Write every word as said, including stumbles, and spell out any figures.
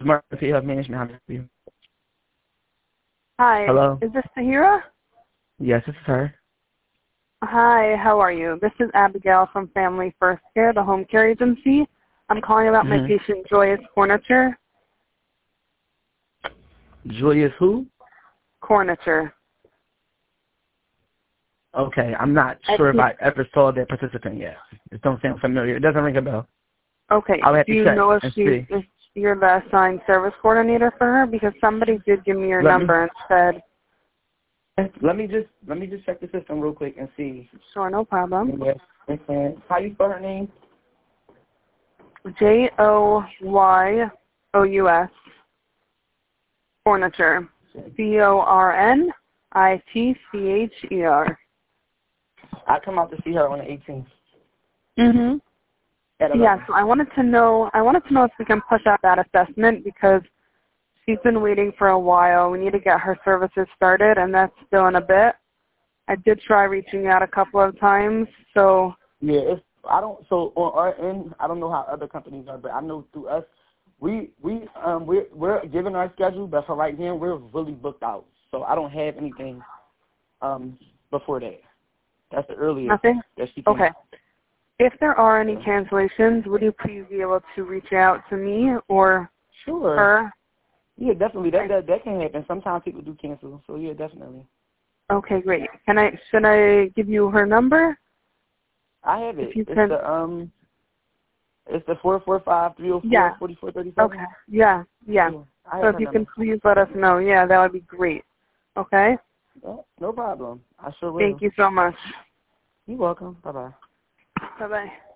Martin P. Health Management. How may I help you? Hi. Hello? Is this Tahira? Yes, this is her. Hi, how are you? This is Abigail from Family First Care, the home care agency. I'm calling about Mm-hmm. my patient Joyous Corniture. Julius who? Corniture. Okay, I'm not sure if I ever saw that participant yet. It don't sound familiar. It doesn't ring a bell. Okay. I'll have Do to you check know if and she's see. if you're the assigned service coordinator for her? Because somebody did give me your Let number me, and said, let me just let me just check the system real quick and see. sure, no problem. How you spell her name? J O Y O U S. Corniture. C O R N I T C H E R. I come out to see her on the eighteenth. Mm-hmm. At eleven. Yeah, so I wanted to know I wanted to know if we can push out that assessment because she's been waiting for a while. We need to get her services started, and that's still in a bit. I did try reaching out a couple of times, so Yeah, it's I don't so on our end I don't know how other companies are, but I know through us we we um we're we're given our schedule, but for right now we're really booked out. So I don't have anything um before that. That's the earliest nothing? that she can. Okay. If there are any cancellations, would you please be able to reach out to me or Sure. her? Yeah, definitely. That that that can happen. Sometimes people do cancel, so yeah, definitely. Okay, great. Can I should I give you her number? I have it. If you it's can. the um it's the four four five three oh Yeah. four forty four thirty seven. Okay. Yeah, yeah. Yeah, I So have if her you can number. please let us know, yeah, that would be great. Okay? Yeah, no problem. I sure will. Thank you so much. You're welcome. Bye bye. Bye-bye.